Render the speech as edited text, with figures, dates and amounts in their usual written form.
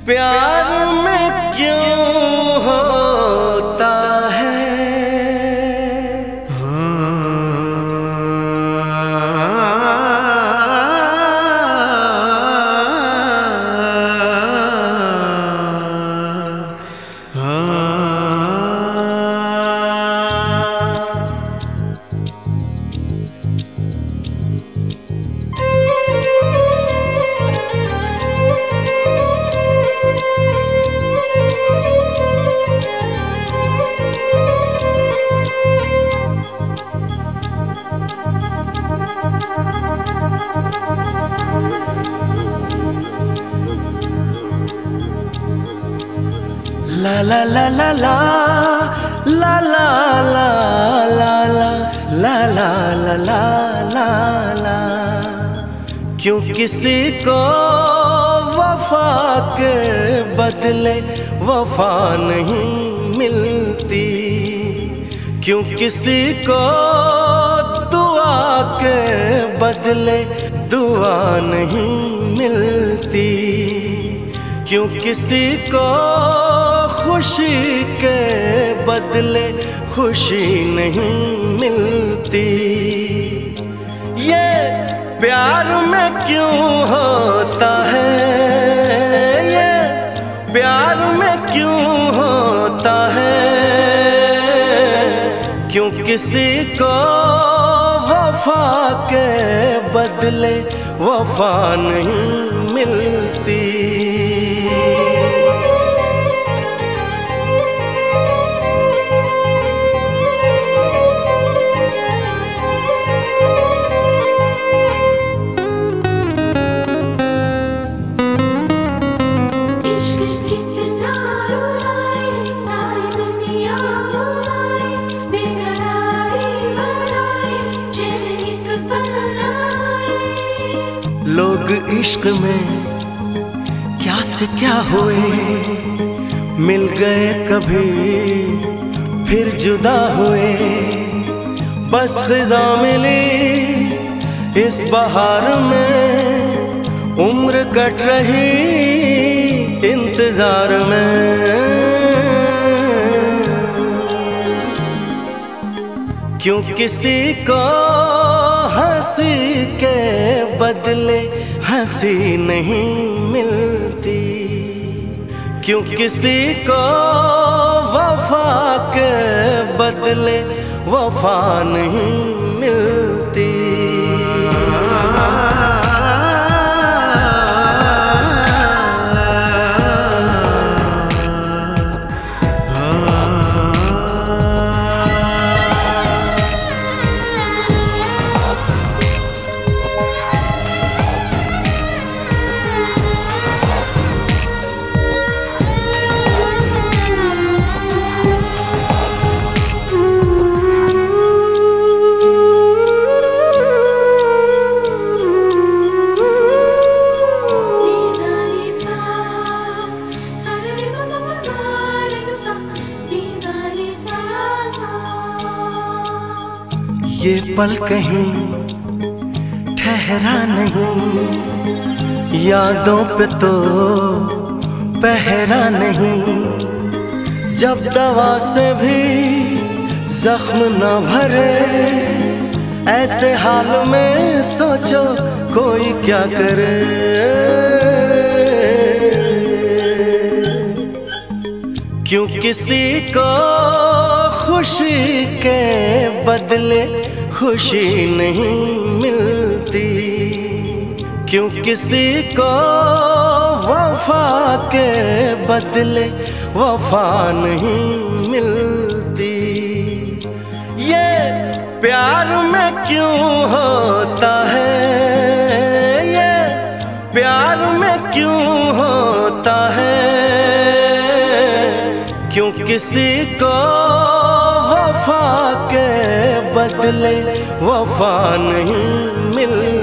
प्यार में क्यों होता है ला ला ला ला ला ला ला ला ला ला ला ला ला ला ला। क्यों किसी को वफा के बदले वफा नहीं मिलती, क्यों किसी को दुआ के बदले दुआ नहीं मिलती, क्यों किसी को खुशी के बदले खुशी नहीं मिलती। ये प्यार में क्यों होता है, ये प्यार में क्यों होता है, क्यों किसी को वफा के बदले वफा नहीं मिलती। लोग इश्क में क्या से क्या हुए, मिल गए कभी फिर जुदा हुए। बस ख़िज़ा मिली इस बहार में, उम्र कट रही इंतज़ार में। क्यों किसी को हंसी के बदले हंसी नहीं मिलती, क्यों किसी को वफा के बदले वफा नहीं मिलती। ये पल कहीं ठहरा नहीं, यादों पे तो पहरा नहीं। जब दवा से भी जख्म न भरे, ऐसे हाल में सोचो कोई क्या करे। क्यों किसी को खुशी के बदले खुशी नहीं मिलती, क्यों किसी को वफा के बदले वफा नहीं मिलती। ये प्यार में क्यों होता है, ये प्यार में क्यों होता है, क्यों किसी को वफा के बदले वफा नहीं मिलती।